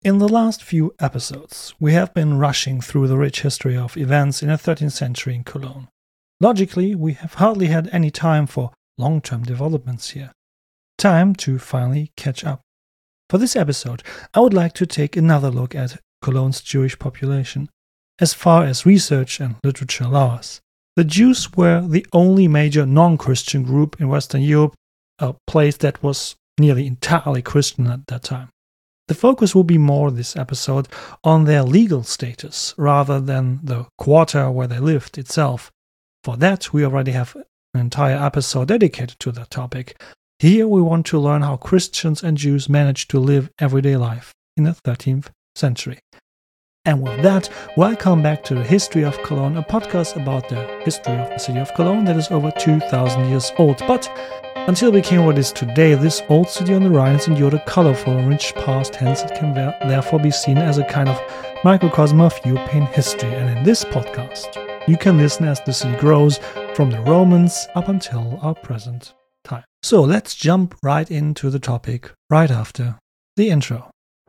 In the last few episodes, we have been rushing through the rich history of events in the 13th century in Cologne. Logically, we have hardly had any time for long-term developments here. Time to finally catch up. For this episode, I would like to take another look at Cologne's Jewish population. As far as research and literature allow us, the Jews were the only major non-Christian group in Western Europe, a place that was nearly entirely Christian at that time. The focus will be more this episode on their legal status rather than the quarter where they lived itself. For that, we already have an entire episode dedicated to that topic. Here we want to learn how Christians and Jews managed to live everyday life in the 13th century. And with that, welcome back to the History of Cologne, a podcast about the history of the city of Cologne that is over 2,000 years old. But until it became what it is today, this old city on the Rhine has endured a colorful and rich past, hence it can therefore be seen as a kind of microcosm of European history. And in this podcast, you can listen as the city grows from the Romans up until our present time. So let's jump right into the topic right after the intro.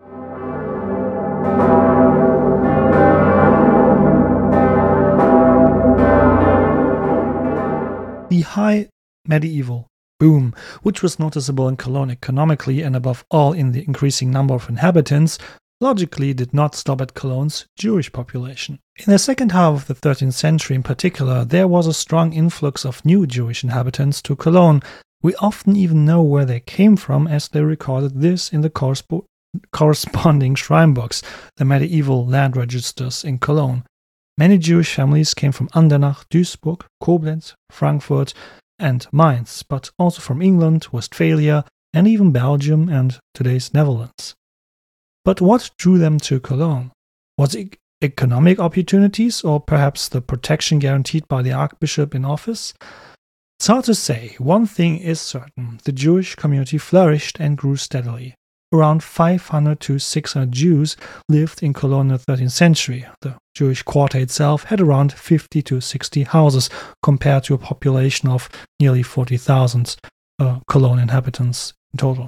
The high medieval boom, which was noticeable in Cologne economically and above all in the increasing number of inhabitants, logically did not stop at Cologne's Jewish population. In the second half of the 13th century in particular, there was a strong influx of new Jewish inhabitants to Cologne. We often even know where they came from, as they recorded this in the corresponding shrine books, the medieval land registers in Cologne. Many Jewish families came from Andernach, Duisburg, Koblenz, Frankfurt, and Mainz, but also from England, Westphalia, and even Belgium and today's Netherlands. But what drew them to Cologne? Was it economic opportunities, or perhaps the protection guaranteed by the Archbishop in office? It's hard to say. One thing is certain: the Jewish community flourished and grew steadily. Around 500 to 600 Jews lived in Cologne in the 13th century. The Jewish quarter itself had around 50 to 60 houses compared to a population of nearly 40,000 Cologne inhabitants in total.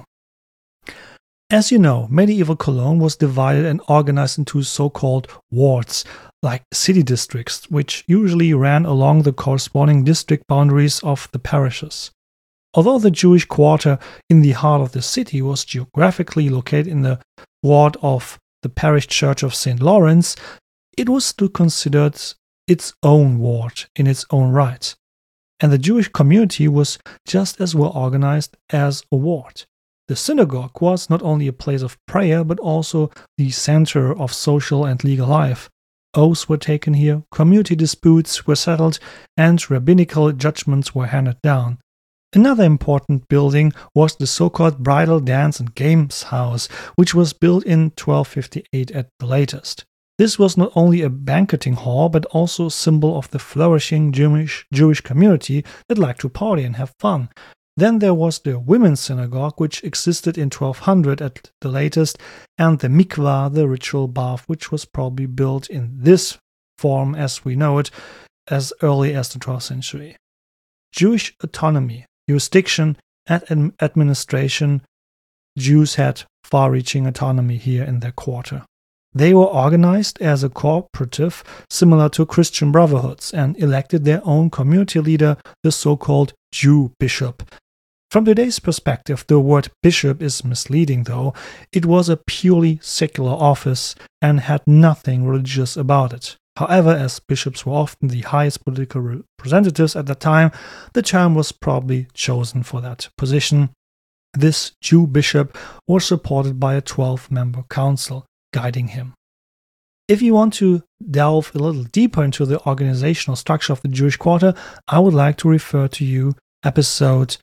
As you know, medieval Cologne was divided and organized into so-called wards, like city districts, which usually ran along the corresponding district boundaries of the parishes. Although the Jewish quarter in the heart of the city was geographically located in the ward of the parish church of St. Lawrence, it was still considered its own ward in its own right. And the Jewish community was just as well organized as a ward. The synagogue was not only a place of prayer, but also the center of social and legal life. Oaths were taken here, community disputes were settled, and rabbinical judgments were handed down. Another important building was the so-called Bridal Dance and Games House, which was built in 1258 at the latest. This was not only a banqueting hall, but also a symbol of the flourishing Jewish community that liked to party and have fun. Then there was the women's synagogue, which existed in 1200 at the latest, and the mikvah, the ritual bath, which was probably built in this form as we know it as early as the 12th century. Jewish autonomy, jurisdiction, and administration, Jews had far-reaching autonomy here in their quarter. They were organized as a cooperative similar to Christian brotherhoods and elected their own community leader, the so-called Jew bishop. From today's perspective, the word bishop is misleading, though. It was a purely secular office and had nothing religious about it. However, as bishops were often the highest political representatives at the time, the term was probably chosen for that position. This Jew bishop was supported by a 12-member council guiding him. If you want to delve a little deeper into the organizational structure of the Jewish quarter, I would like to refer to you episode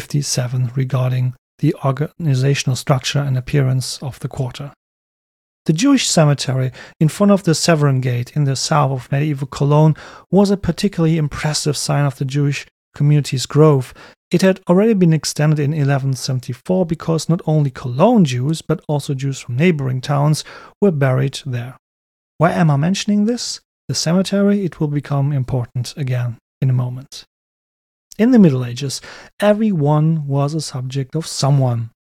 57 regarding the organizational structure and appearance of the quarter. The Jewish cemetery in front of the Severan Gate in the south of medieval Cologne was a particularly impressive sign of the Jewish community's growth. It had already been extended in 1174 because not only Cologne Jews, but also Jews from neighboring towns were buried there. Why am I mentioning this? The cemetery, it will become important again in a moment. In the Middle Ages, everyone was a subject of someone.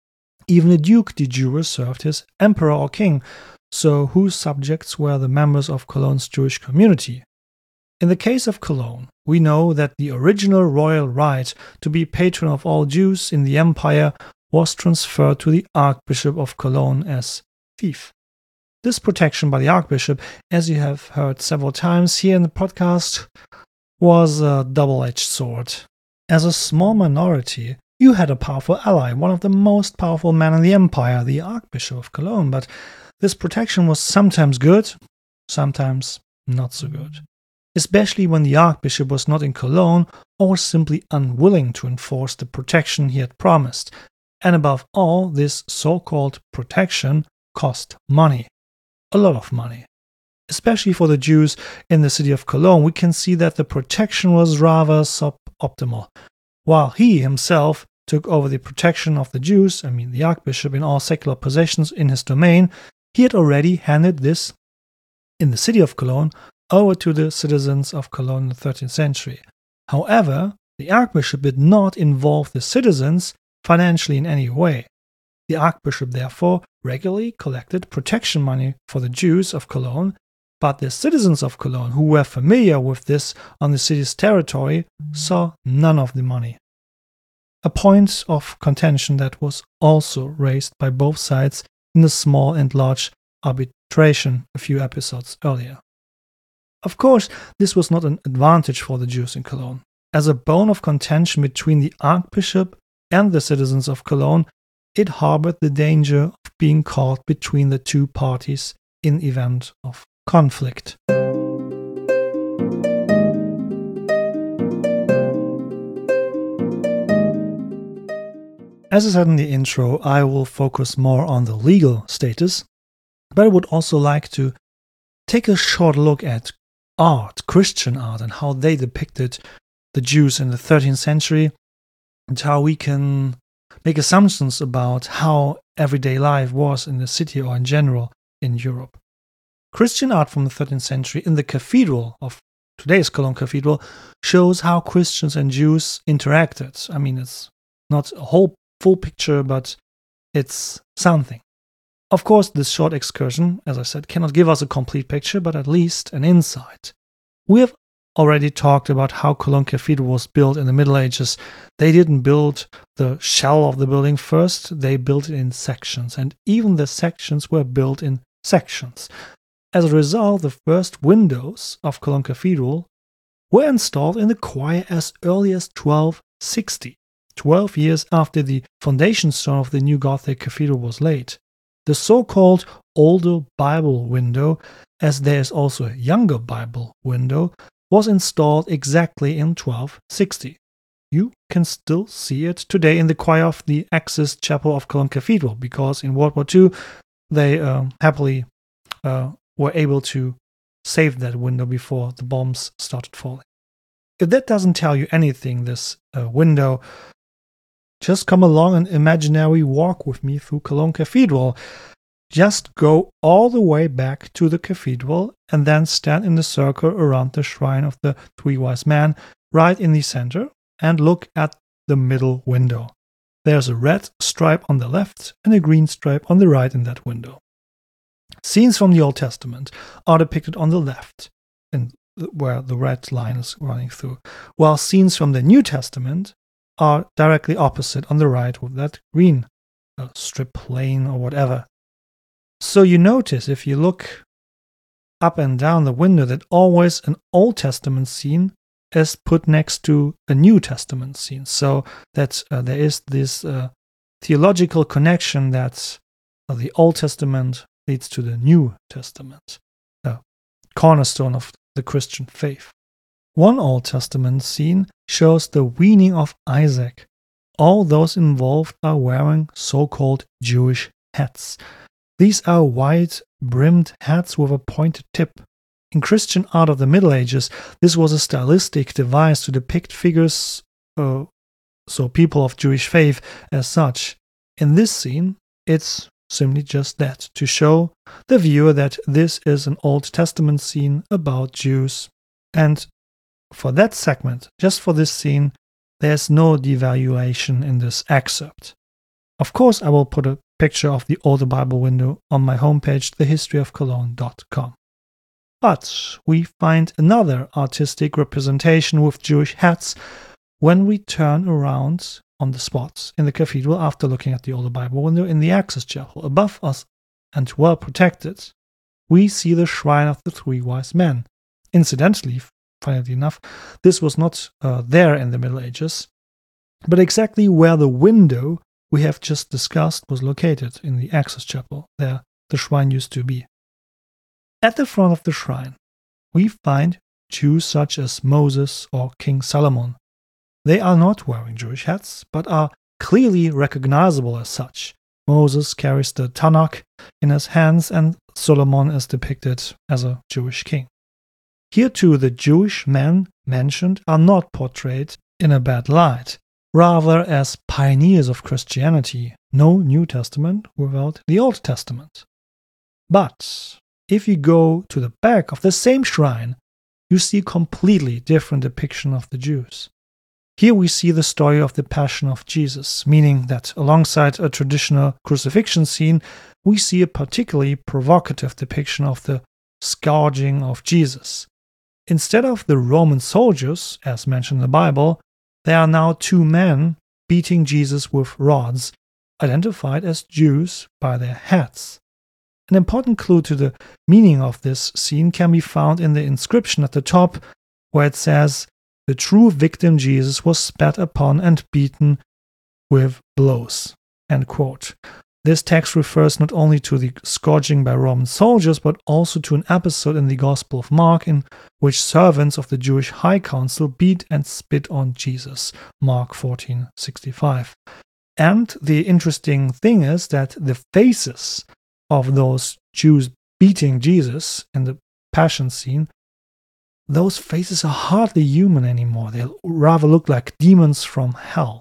Even the Duke de jure served his emperor or king, so whose subjects were the members of Cologne's Jewish community? In the case of Cologne, we know that the original royal right to be patron of all Jews in the empire was transferred to the Archbishop of Cologne as fief. This protection by the Archbishop, as you have heard several times here in the podcast, was a double-edged sword. As a small minority, you had a powerful ally, one of the most powerful men in the empire, the Archbishop of Cologne, but this protection was sometimes good, sometimes not so good. Especially when the Archbishop was not in Cologne or simply unwilling to enforce the protection he had promised. And above all, this so-called protection cost money. A lot of money. Especially for the Jews in the city of Cologne, we can see that the protection was rather suboptimal. While he himself took over the protection of the Jews, the Archbishop, in all secular possessions in his domain, he had already handed this, in the city of Cologne, over to the citizens of Cologne in the 13th century. However, the Archbishop did not involve the citizens financially in any way. The Archbishop therefore regularly collected protection money for the Jews of Cologne, but the citizens of Cologne, who were familiar with this on the city's territory, saw none of the money. A point of contention that was also raised by both sides in the small and large arbitration a few episodes earlier. Of course, this was not an advantage for the Jews in Cologne. As a bone of contention between the Archbishop and the citizens of Cologne, it harbored the danger of being caught between the two parties in event of conflict. As I said in the intro, I will focus more on the legal status, but I would also like to take a short look at art, Christian art, and how they depicted the Jews in the 13th century, and how we can make assumptions about how everyday life was in the city or in general in Europe. Christian art from the 13th century in the cathedral of today's Cologne Cathedral shows how Christians and Jews interacted. It's not a whole full picture, but it's something. Of course, this short excursion, as I said, cannot give us a complete picture, but at least an insight. We have already talked about how Cologne Cathedral was built in the Middle Ages. They didn't build the shell of the building first, they built it in sections, and even the sections were built in sections. As a result, the first windows of Cologne Cathedral were installed in the choir as early as 1260, 12 years after the foundation stone of the new Gothic cathedral was laid. The so-called older Bible window, as there is also a younger Bible window, was installed exactly in 1260. You can still see it today in the choir of the Axis Chapel of Cologne Cathedral, because in World War II they happily were able to save that window before the bombs started falling. If that doesn't tell you anything, this window, just come along an imaginary walk with me through Cologne Cathedral. Just go all the way back to the cathedral and then stand in the circle around the shrine of the Three Wise Men right in the center and look at the middle window. There's a red stripe on the left and a green stripe on the right in that window. Scenes from the Old Testament are depicted on the left, where the red line is running through, while scenes from the New Testament are directly opposite on the right with that green strip lane or whatever. So you notice, if you look up and down the window, that always an Old Testament scene is put next to a New Testament scene, so that there is this theological connection that the Old Testament leads to the New Testament, the cornerstone of the Christian faith. One Old Testament scene shows the weaning of Isaac. All those involved are wearing so-called Jewish hats. These are wide-brimmed hats with a pointed tip. In Christian art of the Middle Ages, this was a stylistic device to depict figures, so people of Jewish faith as such. In this scene, it's simply just that, to show the viewer that this is an Old Testament scene about Jews. And for that segment, just for this scene, there's no devaluation in this excerpt. Of course, I will put a picture of the older Bible window on my homepage, thehistoryofcologne.com. But we find another artistic representation with Jewish hats when we turn around on the spot in the cathedral after looking at the older Bible window in the access chapel. Above us and well protected, we see the shrine of the three wise men. Incidentally, funnily enough, this was not there in the Middle Ages, but exactly where the window we have just discussed was located, in the access chapel. There the shrine used to be. At the front of the shrine, we find Jews such as Moses or King Solomon. They are not wearing Jewish hats, but are clearly recognizable as such. Moses carries the Tanakh in his hands, and Solomon is depicted as a Jewish king. Here too, the Jewish men mentioned are not portrayed in a bad light, rather as pioneers of Christianity. No New Testament without the Old Testament. But if you go to the back of the same shrine, you see a completely different depiction of the Jews. Here we see the story of the Passion of Jesus, meaning that alongside a traditional crucifixion scene, we see a particularly provocative depiction of the scourging of Jesus. Instead of the Roman soldiers, as mentioned in the Bible, there are now two men beating Jesus with rods, identified as Jews by their hats. An important clue to the meaning of this scene can be found in the inscription at the top, where it says, "The true victim Jesus was spat upon and beaten with blows." End quote. This text refers not only to the scourging by Roman soldiers, but also to an episode in the Gospel of Mark in which servants of the Jewish High Council beat and spit on Jesus, Mark 14:65. And the interesting thing is that the faces of those Jews beating Jesus in the Passion scene, those faces are hardly human anymore. They rather look like demons from hell.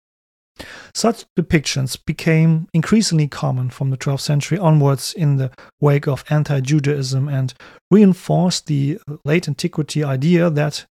Such depictions became increasingly common from the 12th century onwards in the wake of anti-Judaism and reinforced the late antiquity idea that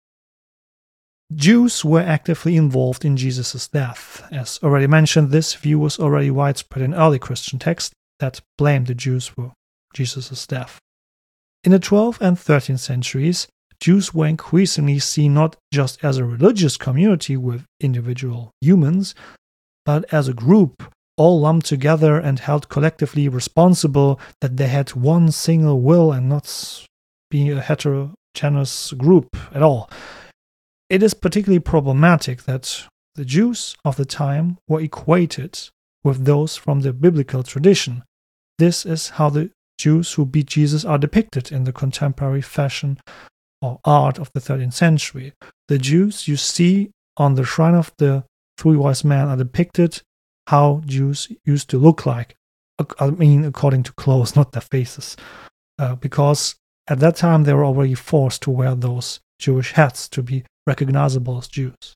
Jews were actively involved in Jesus' death. As already mentioned, this view was already widespread in early Christian texts that blamed the Jews for Jesus' death. In the 12th and 13th centuries, Jews were increasingly seen not just as a religious community with individual humans, but as a group, all lumped together and held collectively responsible, that they had one single will and not being a heterogeneous group at all. It is particularly problematic that the Jews of the time were equated with those from the biblical tradition. This is how the Jews who beat Jesus are depicted in the contemporary fashion or art of the 13th century. The Jews you see on the shrine of the three wise men are depicted how Jews used to look like. I mean, according to clothes, not their faces. Because at that time they were already forced to wear those Jewish hats to be recognizable as Jews.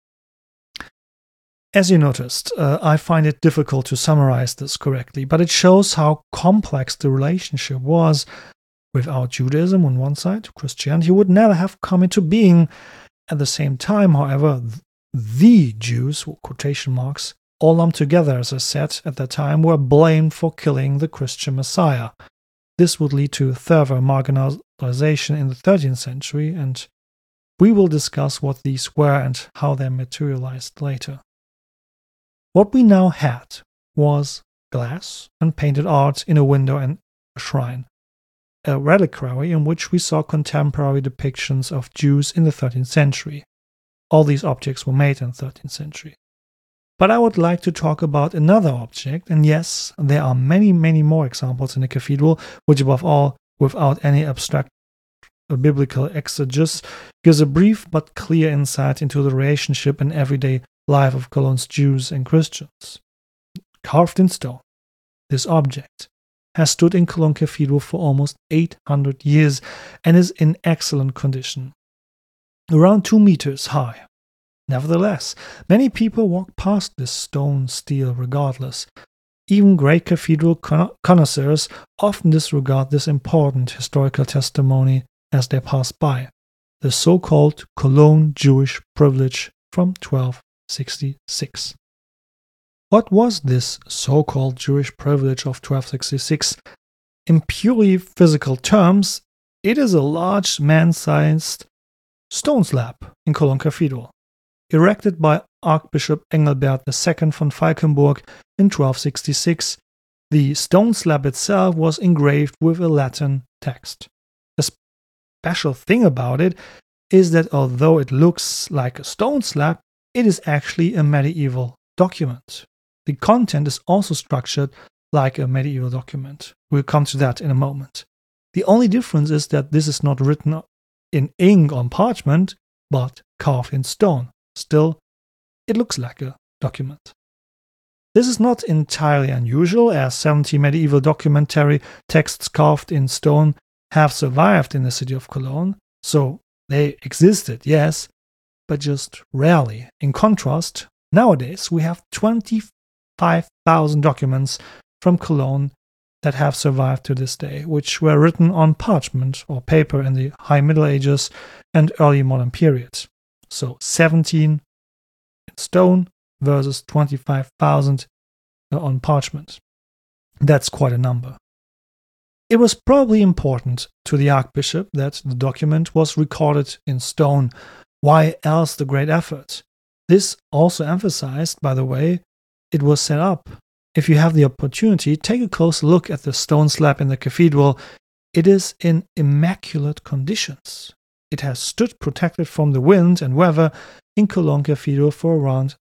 As you noticed, I find it difficult to summarize this correctly, but it shows how complex the relationship was. Without Judaism on one side, Christianity would never have come into being. At the same time, however, the Jews, quotation marks, all lumped together, as I said at that time, were blamed for killing the Christian Messiah. This would lead to further marginalization in the 13th century, and we will discuss what these were and how they materialized later. What we now had was glass and painted art in a window and a shrine, a reliquary in which we saw contemporary depictions of Jews in the 13th century. All these objects were made in the 13th century. But I would like to talk about another object, and yes, there are many, many more examples in the cathedral, which above all, without any abstract biblical exegesis, gives a brief but clear insight into the relationship and everyday life of Cologne's Jews and Christians. Carved in stone, this object has stood in Cologne Cathedral for almost 800 years and is in excellent condition. Around 2 meters high. Nevertheless, many people walk past this stone stele regardless. Even great cathedral connoisseurs often disregard this important historical testimony as they pass by, the so-called Cologne Jewish privilege from 1266. What was this so-called Jewish privilege of 1266? In purely physical terms, it is a large man-sized stone slab in Cologne Cathedral, erected by Archbishop Engelbert II von Falkenburg in 1266. The stone slab itself was engraved with a Latin text. The special thing about it is that although it looks like a stone slab, it is actually a medieval document. The content is also structured like a medieval document. We'll come to that in a moment. The only difference is that this is not written in ink on parchment, but carved in stone. Still, it looks like a document. This is not entirely unusual, as 70 medieval documentary texts carved in stone have survived in the city of Cologne, so they existed, yes, but just rarely. In contrast, nowadays we have 25,000 documents from Cologne that have survived to this day, which were written on parchment or paper in the High Middle Ages and early modern periods. So 17 in stone versus 25,000 on parchment. That's quite a number. It was probably important to the Archbishop that the document was recorded in stone. Why else the great effort? This also emphasized, by the way, it was set up. If you have the opportunity, take a close look at the stone slab in the cathedral. It is in immaculate conditions. It has stood protected from the wind and weather in Cologne Cathedral for around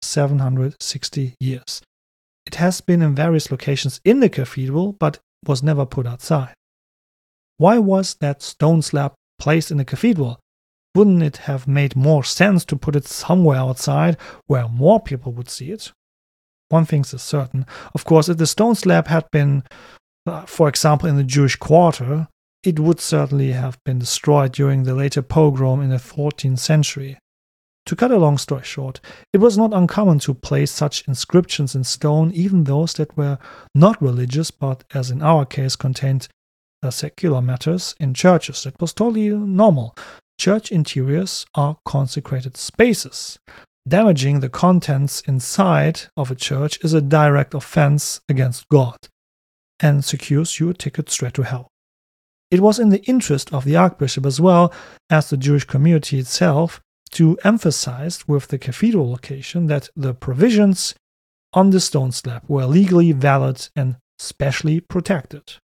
760 years. It has been in various locations in the cathedral, but was never put outside. Why was that stone slab placed in the cathedral? Wouldn't it have made more sense to put it somewhere outside where more people would see it? One thing is certain. Of course, if the stone slab had been, for example, in the Jewish quarter, it would certainly have been destroyed during the later pogrom in the 14th century. To cut a long story short, it was not uncommon to place such inscriptions in stone, even those that were not religious, but as in our case contained secular matters in churches. It was totally normal. Church interiors are consecrated spaces. Damaging the contents inside of a church is a direct offense against God and secures you a ticket straight to hell. It was in the interest of the Archbishop as well as the Jewish community itself to emphasize with the cathedral location that the provisions on the stone slab were legally valid and specially protected.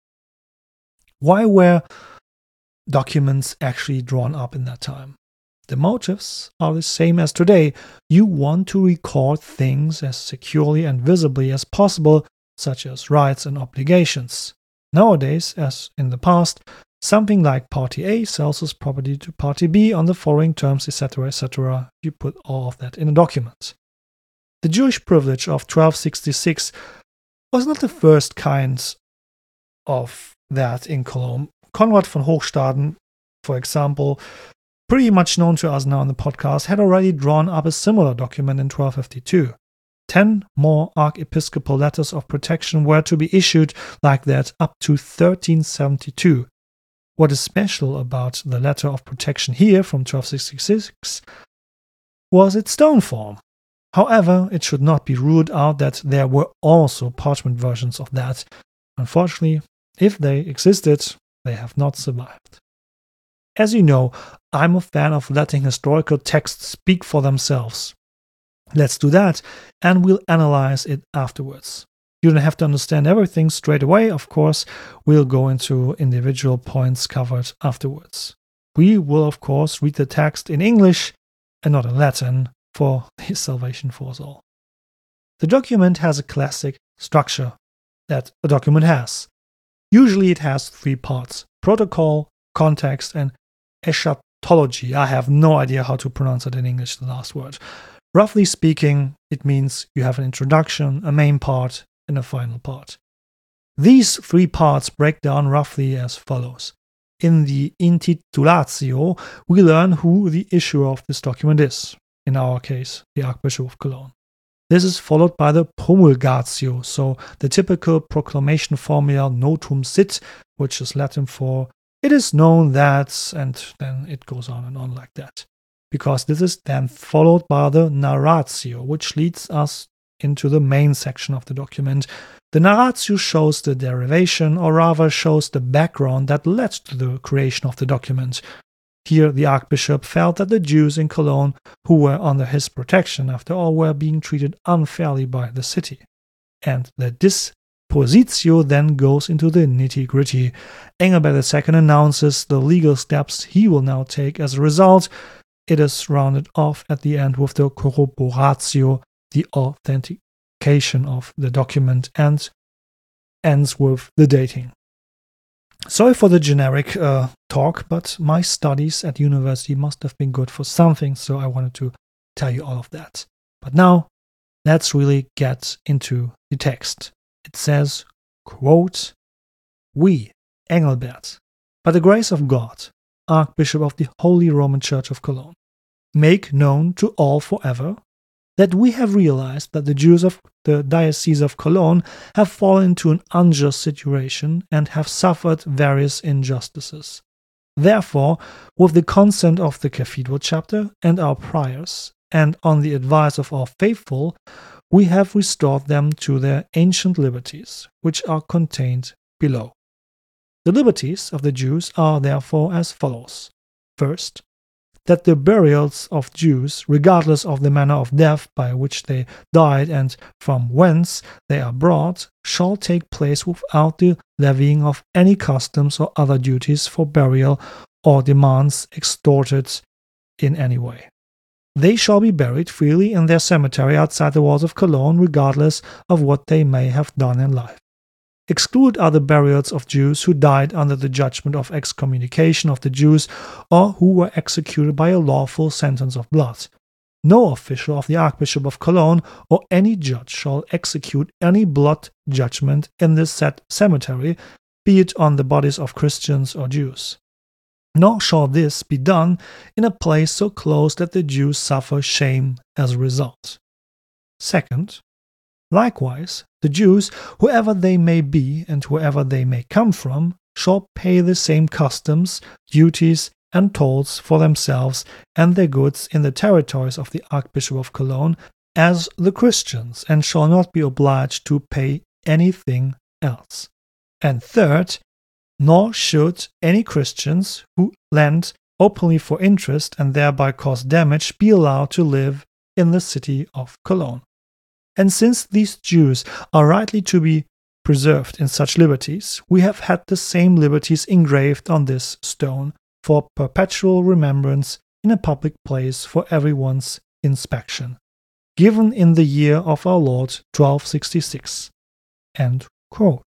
Why were documents actually drawn up in that time? The motives are the same as today. You want to record things as securely and visibly as possible, such as rights and obligations. Nowadays, as in the past, something like Party A sells its property to Party B on the following terms, etc., etc. You put all of that in a document. The Jewish privilege of 1266 was not the first kind of that in Cologne. Konrad von Hochstaden, for example, pretty much known to us now on the podcast, had already drawn up a similar document in 1252. 10 more archiepiscopal letters of protection were to be issued like that up to 1372. What is special about the letter of protection here from 1266 was its stone form. However, it should not be ruled out that there were also parchment versions of that. Unfortunately, if they existed, they have not survived. As you know, I'm a fan of letting historical texts speak for themselves. Let's do that, and we'll analyze it afterwards. You don't have to understand everything straight away, of course. We'll go into individual points covered afterwards. We will, of course, read the text in English and not in Latin for the salvation for us all. The document has a classic structure that a document has. Usually it has 3 parts: protocol, context, and eschatology. I have no idea how to pronounce it in English, the last word. Roughly speaking, it means you have an introduction, a main part, and a final part. These 3 parts break down roughly as follows. In the intitulatio, we learn who the issuer of this document is, in our case, the Archbishop of Cologne. This is followed by the promulgatio, so the typical proclamation formula notum sit, which is Latin for "it is known that," and then it goes on and on like that. Because this is then followed by the narratio, which leads us into the main section of the document. The narratio shows the derivation, or rather shows the background that led to the creation of the document. Here the Archbishop felt that the Jews in Cologne, who were under his protection after all, were being treated unfairly by the city. And the dispositio then goes into the nitty-gritty. Engelbert II announces the legal steps he will now take as a result. It is rounded off at the end with the corroboratio, the authentication of the document, and ends with the dating. Sorry for the generic talk, but my studies at university must have been good for something, so I wanted to tell you all of that. But now, let's really get into the text. It says, quote, "We, Engelbert, by the grace of God, Archbishop of the Holy Roman Church of Cologne, make known to all forever that we have realized that the Jews of the Diocese of Cologne have fallen into an unjust situation and have suffered various injustices. Therefore, with the consent of the Cathedral Chapter and our priors, and on the advice of all faithful, we have restored them to their ancient liberties, which are contained below. The liberties of the Jews are therefore as follows. First, that the burials of Jews, regardless of the manner of death by which they died and from whence they are brought, shall take place without the levying of any customs or other duties for burial or demands extorted in any way. They shall be buried freely in their cemetery outside the walls of Cologne, regardless of what they may have done in life. Excluded are the burials of Jews who died under the judgment of excommunication of the Jews or who were executed by a lawful sentence of blood. No official of the Archbishop of Cologne or any judge shall execute any blood judgment in this said cemetery, be it on the bodies of Christians or Jews. Nor shall this be done in a place so close that the Jews suffer shame as a result. Second, likewise, the Jews, whoever they may be and wherever they may come from, shall pay the same customs, duties, and tolls for themselves and their goods in the territories of the Archbishop of Cologne as the Christians, and shall not be obliged to pay anything else. And third, nor should any Christians who lend openly for interest and thereby cause damage be allowed to live in the city of Cologne. And since these Jews are rightly to be preserved in such liberties, we have had the same liberties engraved on this stone for perpetual remembrance in a public place for everyone's inspection, given in the year of our Lord 1266. End quote.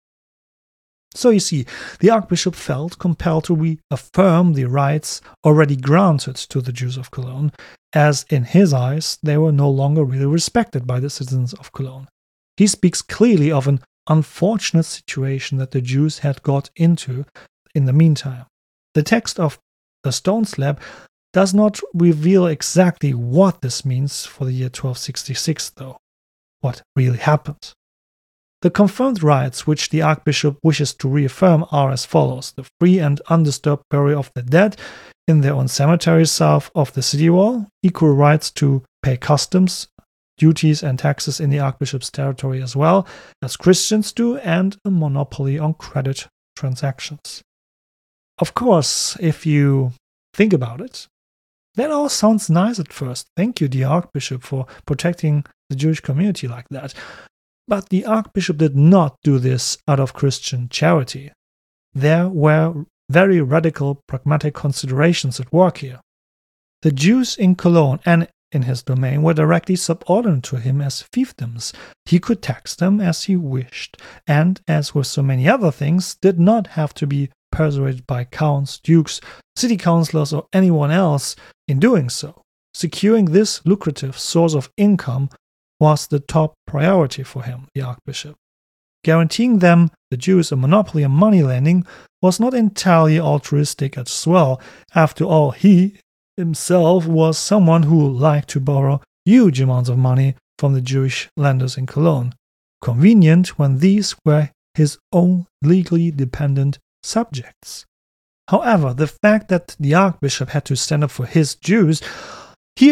So you see, the Archbishop felt compelled to reaffirm the rights already granted to the Jews of Cologne, as in his eyes they were no longer really respected by the citizens of Cologne. He speaks clearly of an unfortunate situation that the Jews had got into in the meantime. The text of the stone slab does not reveal exactly what this means for the year 1266, though. What really happened? The confirmed rights which the Archbishop wishes to reaffirm are as follows: the free and undisturbed burial of the dead in their own cemeteries south of the city wall, equal rights to pay customs, duties and taxes in the Archbishop's territory as well as Christians do, and a monopoly on credit transactions. Of course, if you think about it, that all sounds nice at first. Thank you, dear Archbishop, for protecting the Jewish community like that. But the Archbishop did not do this out of Christian charity. There were very radical pragmatic considerations at work here. The Jews in Cologne and in his domain were directly subordinate to him as fiefdoms. He could tax them as he wished, and, as with so many other things, did not have to be persuaded by counts, dukes, city councillors, or anyone else in doing so. Securing this lucrative source of income was the top priority for him, the Archbishop. Guaranteeing them, the Jews, a monopoly on money lending was not entirely altruistic as well. After all, he himself was someone who liked to borrow huge amounts of money from the Jewish lenders in Cologne. Convenient when these were his own legally dependent subjects. However, the fact that the Archbishop had to stand up for his Jews here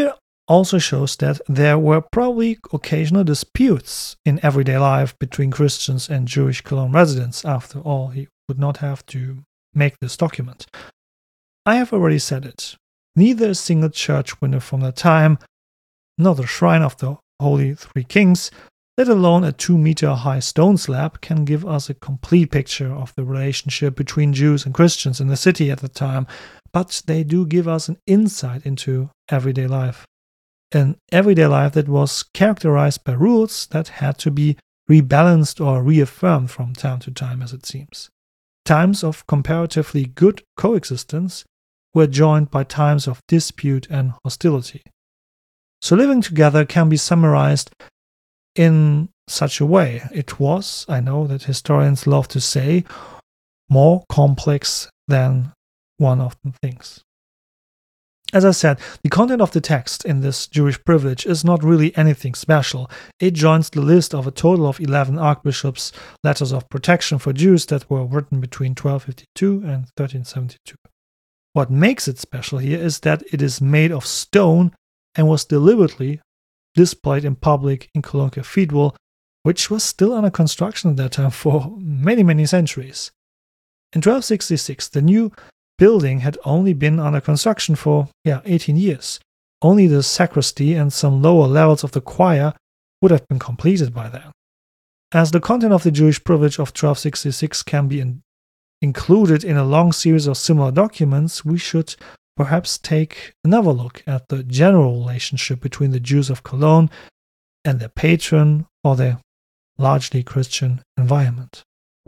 also shows that there were probably occasional disputes in everyday life between Christians and Jewish Cologne residents. After all, he would not have to make this document. I have already said it. Neither a single church window from that time, nor the shrine of the Holy Three Kings, let alone a 2-meter-high stone slab, can give us a complete picture of the relationship between Jews and Christians in the city at the time, but they do give us an insight into everyday life. An everyday life that was characterized by rules that had to be rebalanced or reaffirmed from time to time, as it seems. Times of comparatively good coexistence were joined by times of dispute and hostility. So living together can be summarized in such a way. It was, I know that historians love to say, more complex than one often thinks. As I said, the content of the text in this Jewish privilege is not really anything special. It joins the list of a total of 11 archbishops' letters of protection for Jews that were written between 1252 and 1372. What makes it special here is that it is made of stone and was deliberately displayed in public in Cologne Cathedral, which was still under construction at that time for many, many centuries. In 1266, the new building had only been under construction for 18 years. Only the sacristy and some lower levels of the choir would have been completed by then. As the content of the Jewish privilege of 1266 can be included in a long series of similar documents, we should perhaps take another look at the general relationship between the Jews of Cologne and their patron or their largely Christian environment.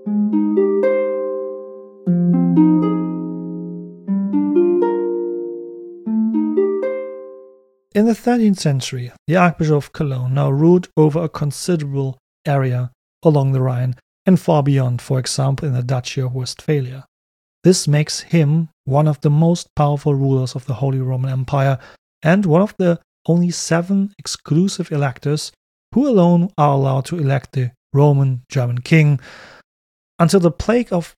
In the 13th century, the Archbishop of Cologne now ruled over a considerable area along the Rhine and far beyond, for example, in the Duchy of Westphalia. This makes him one of the most powerful rulers of the Holy Roman Empire and one of the only 7 exclusive electors who alone are allowed to elect the Roman German king. Until the plague of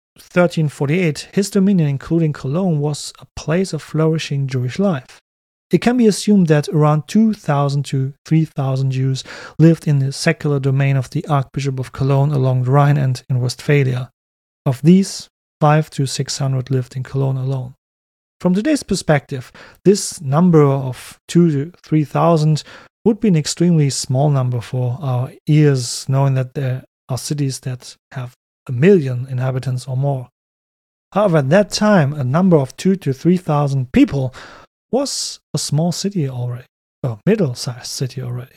1348, his dominion, including Cologne, was a place of flourishing Jewish life. It can be assumed that around 2,000 to 3,000 Jews lived in the secular domain of the Archbishop of Cologne along the Rhine and in Westphalia. Of these, 500 to 600 lived in Cologne alone. From today's perspective, this number of 2,000 to 3,000 would be an extremely small number for our ears, knowing that there are cities that have 1 million inhabitants or more. However, at that time, a number of 2,000 to 3,000 people was a small city already, a middle-sized city already.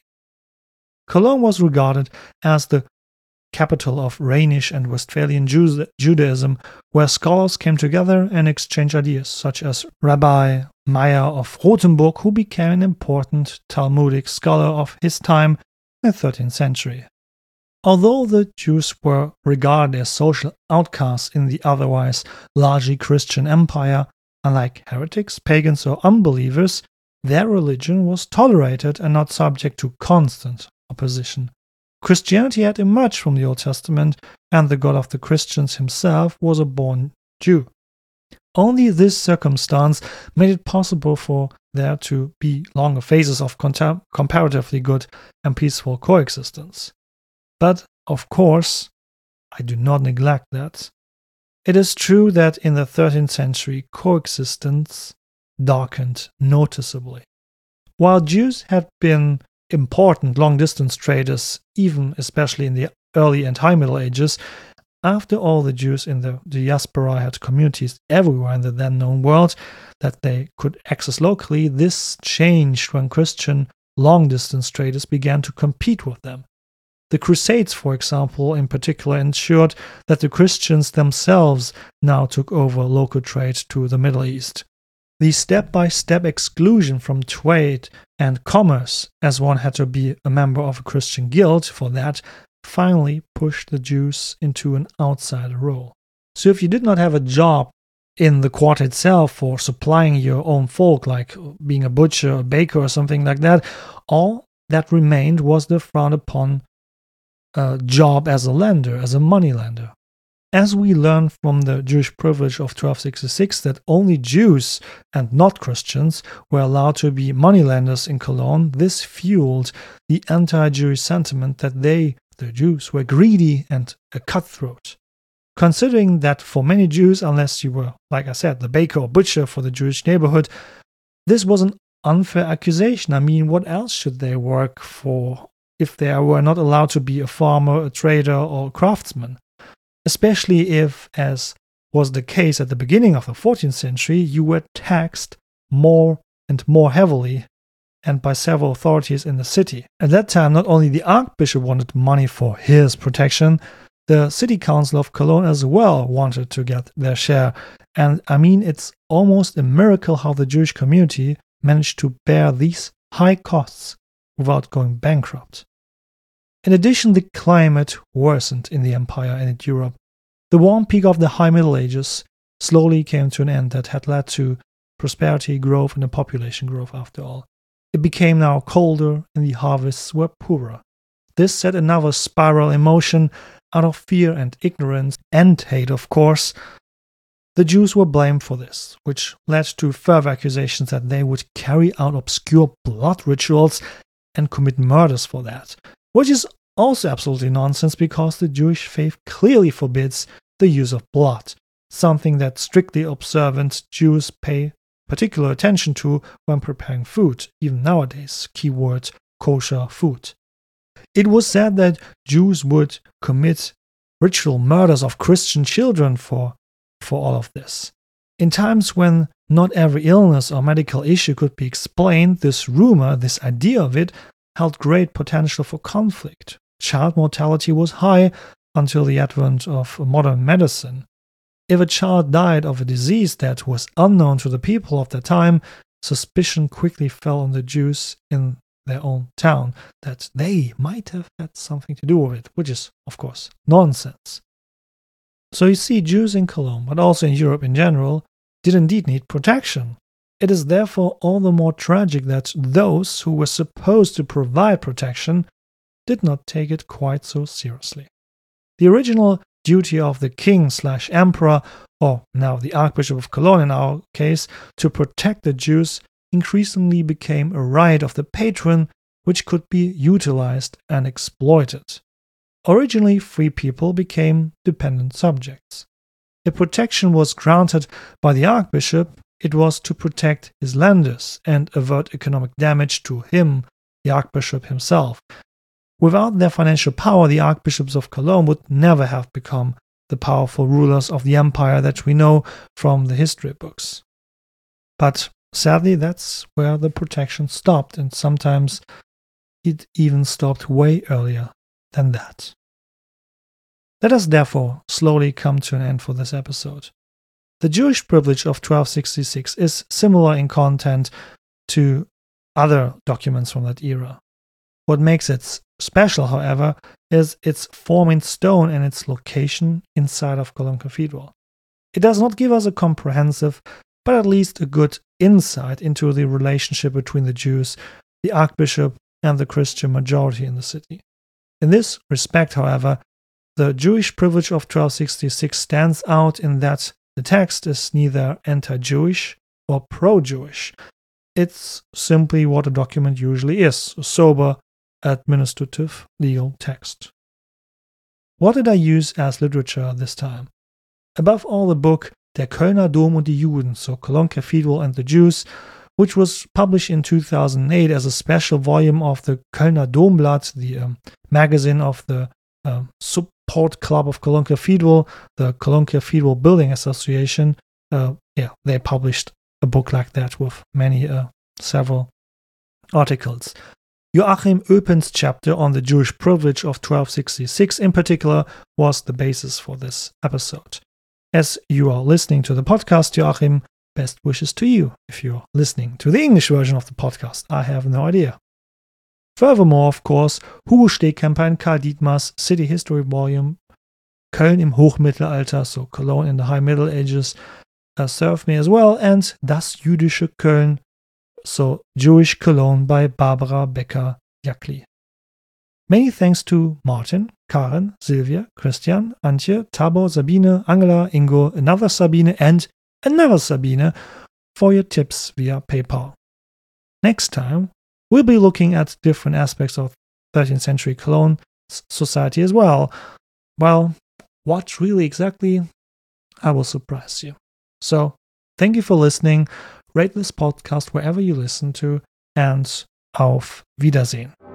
Cologne was regarded as the capital of Rhenish and Westphalian Judaism, where scholars came together and exchanged ideas, such as Rabbi Meyer of Rothenburg, who became an important Talmudic scholar of his time in the 13th century. Although the Jews were regarded as social outcasts in the otherwise largely Christian empire, unlike heretics, pagans, or unbelievers, their religion was tolerated and not subject to constant opposition. Christianity had emerged from the Old Testament, and the God of the Christians himself was a born Jew. Only this circumstance made it possible for there to be longer phases of comparatively good and peaceful coexistence. But, of course, I do not neglect that. It is true that in the 13th century, coexistence darkened noticeably. While Jews had been important long-distance traders, even especially in the early and high Middle Ages, after all, the Jews in the diaspora had communities everywhere in the then-known world that they could access locally. This changed when Christian long-distance traders began to compete with them. The Crusades, for example, in particular, ensured that the Christians themselves now took over local trade to the Middle East. The step-by-step exclusion from trade and commerce, as one had to be a member of a Christian guild for that, finally pushed the Jews into an outsider role. So if you did not have a job in the quarter itself for supplying your own folk, like being a butcher, a baker, or something like that, all that remained was the frowned-upon job as a lender, as a moneylender. As we learn from the Jewish privilege of 1266 that only Jews and not Christians were allowed to be moneylenders in Cologne, this fueled the anti-Jewish sentiment that they, the Jews, were greedy and a cutthroat. Considering that for many Jews, unless you were, like I said, the baker or butcher for the Jewish neighborhood, this was an unfair accusation. I mean, what else should they work for if they were not allowed to be a farmer, a trader, or a craftsman? Especially if, as was the case at the beginning of the 14th century, you were taxed more and more heavily, and by several authorities in the city. At that time, not only the Archbishop wanted money for his protection, the City Council of Cologne as well wanted to get their share. And I mean, it's almost a miracle how the Jewish community managed to bear these high costs without going bankrupt. In addition, the climate worsened in the empire and in Europe. The warm peak of the High Middle Ages slowly came to an end that had led to prosperity, growth, and a population growth after all. It became now colder and the harvests were poorer. This set another spiral in motion out of fear and ignorance and hate, of course. The Jews were blamed for this, which led to further accusations that they would carry out obscure blood rituals and commit murders for that, which is also absolutely nonsense because the Jewish faith clearly forbids the use of blood, something that strictly observant Jews pay particular attention to when preparing food, even nowadays, keyword kosher food. It was said that Jews would commit ritual murders of Christian children for all of this. In times when not every illness or medical issue could be explained, this rumor, this idea of it, held great potential for conflict. Child mortality was high until the advent of modern medicine. If a child died of a disease that was unknown to the people of the time, suspicion quickly fell on the Jews in their own town that they might have had something to do with it, which is, of course, nonsense. So you see, Jews in Cologne, but also in Europe in general, did indeed need protection. It is therefore all the more tragic that those who were supposed to provide protection did not take it quite so seriously. The original duty of the king/emperor, or now the Archbishop of Cologne in our case, to protect the Jews increasingly became a right of the patron which could be utilized and exploited. Originally, free people became dependent subjects. If protection was granted by the Archbishop, it was to protect his lenders and avert economic damage to him, the Archbishop himself. Without their financial power, the Archbishops of Cologne would never have become the powerful rulers of the empire that we know from the history books. But sadly, that's where the protection stopped, and sometimes it even stopped way earlier than that. Let us therefore slowly come to an end for this episode. The Jewish privilege of 1266 is similar in content to other documents from that era. What makes it special, however, is its form in stone and its location inside of Cologne Cathedral. It does not give us a comprehensive, but at least a good insight into the relationship between the Jews, the Archbishop, and the Christian majority in the city. In this respect, however, the Jewish privilege of 1266 stands out in that the text is neither anti-Jewish or pro-Jewish. It's simply what a document usually is, a sober, administrative, legal text. What did I use as literature this time? Above all, the book Der Kölner Dom und die Juden, so Cologne Cathedral and the Jews, which was published in 2008 as a special volume of the Kölner Domblatt, the magazine of the support club of Cologne Cathedral, the Cologne Cathedral Building Association. They published a book like that with several articles. Joachim Oepen's chapter on the Jewish privilege of 1266 in particular was the basis for this episode. As you are listening to the podcast, Joachim, best wishes to you. If you're listening to the English version of the podcast, I have no idea. Furthermore, of course, Hugo Stehkemper and Karl Dietmar's City History Volume, Köln im Hochmittelalter, so Cologne in the High Middle Ages, served me as well, and Das jüdische Köln, so Jewish Cologne by Barbara Becker-Jakli. Many thanks to Martin Karen, Silvia, Christian, Antje, Tabo, Sabine, Angela, Ingo, another Sabine, and another Sabine for your tips via PayPal. Next time, we'll be looking at different aspects of 13th century Cologne society as well. Well, what really exactly? I will surprise you. So, thank you for listening. Rate this podcast wherever you listen to, and auf Wiedersehen.